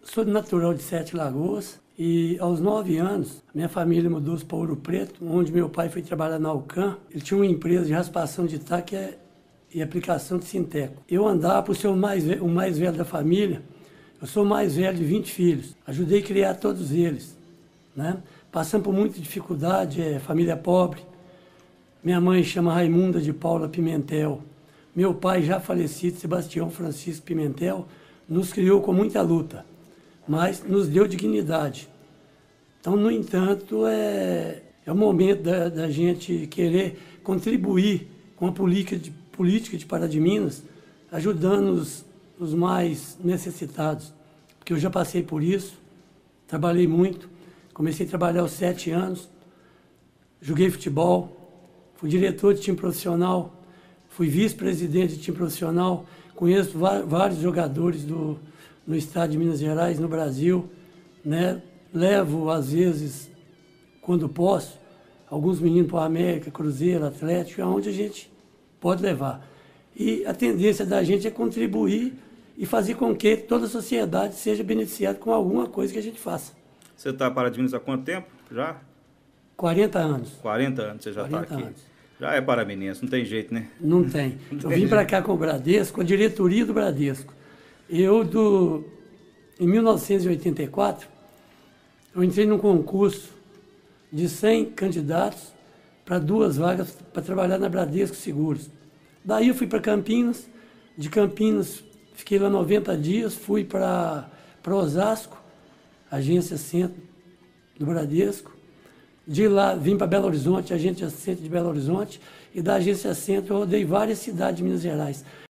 Sou natural de Sete Lagoas e aos 9 anos, minha família mudou-se para Ouro Preto, onde meu pai foi trabalhar na Alcan. Ele tinha uma empresa de raspação de taque e aplicação de sinteco. Eu andava por ser o mais velho da família. Eu sou o mais velho de 20 filhos. Ajudei a criar todos eles, né? Passando por muita dificuldade, família pobre. Minha mãe chama Raimunda de Paula Pimentel. Meu pai, já falecido, Sebastião Francisco Pimentel, nos criou com muita luta, mas nos deu dignidade. Então, no entanto, é o momento da gente querer contribuir com a política de Pará de Minas, ajudando os mais necessitados. Porque eu já passei por isso, trabalhei muito, comecei a trabalhar aos 7 anos, joguei futebol, fui diretor de time profissional, fui vice-presidente de time profissional, conheço vários jogadores no estado de Minas Gerais, no Brasil, né? Levo, às vezes, quando posso, alguns meninos para o América, Cruzeiro, Atlético, aonde a gente pode levar. E a tendência da gente é contribuir e fazer com que toda a sociedade seja beneficiada com alguma coisa que a gente faça. Você está Pará de Minas há quanto tempo já? 40 anos. 40 anos você já está aqui. Anos. Já é paraminense, não tem jeito, né? Não tem. Eu vim para cá com o Bradesco, com a diretoria do Bradesco. Em 1984, eu entrei num concurso de 100 candidatos para 2 vagas para trabalhar na Bradesco Seguros. Daí eu fui para Campinas, de Campinas fiquei lá 90 dias, fui para Osasco, agência centro do Bradesco. De lá vim para Belo Horizonte, agência centro de Belo Horizonte, e da agência centro eu rodei várias cidades de Minas Gerais.